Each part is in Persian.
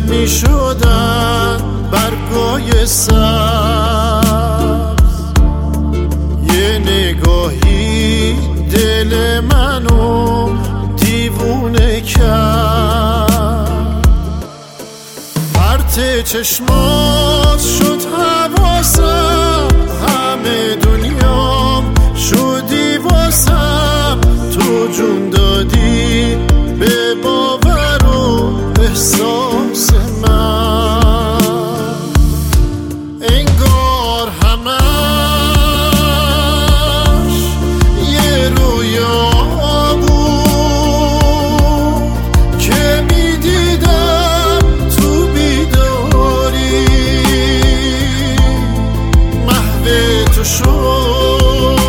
می شدن برگای سبز، یه نگاهی دل منو دیوونه کرد. پرت چشمات شد حواسم، همه دنیام شدی واسم. تو جون دادی به باور و احساس من، انگار همش یه رویا بود که میدیدم تو بیداری. محو تو شد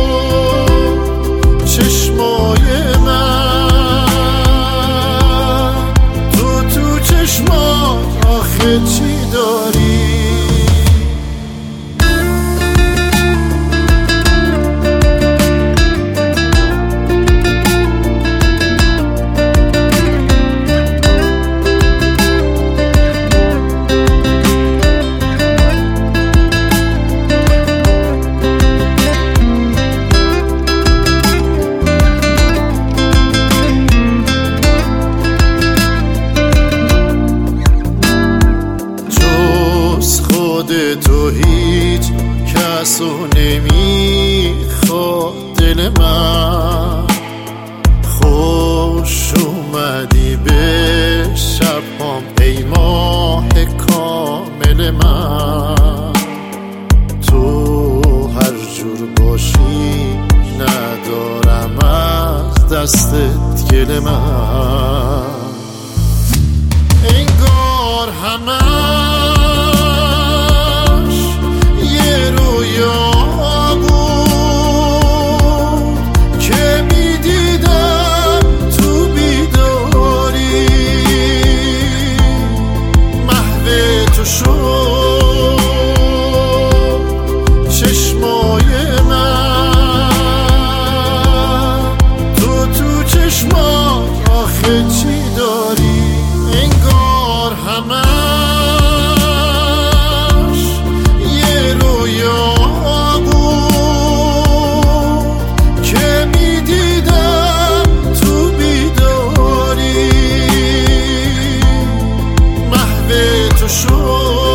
چشمای من، تو چشمات آخه چی داری؟ تو هیچ کسو نمیخواد دل من. خوش اومدی به شبام ای ماه کامل من. تو هر جور باشی ندارم از دستت گله من، انگار همه چی داری؟ انگار همش یه رویا بود که میدیدم تو بیداری. محو تو شد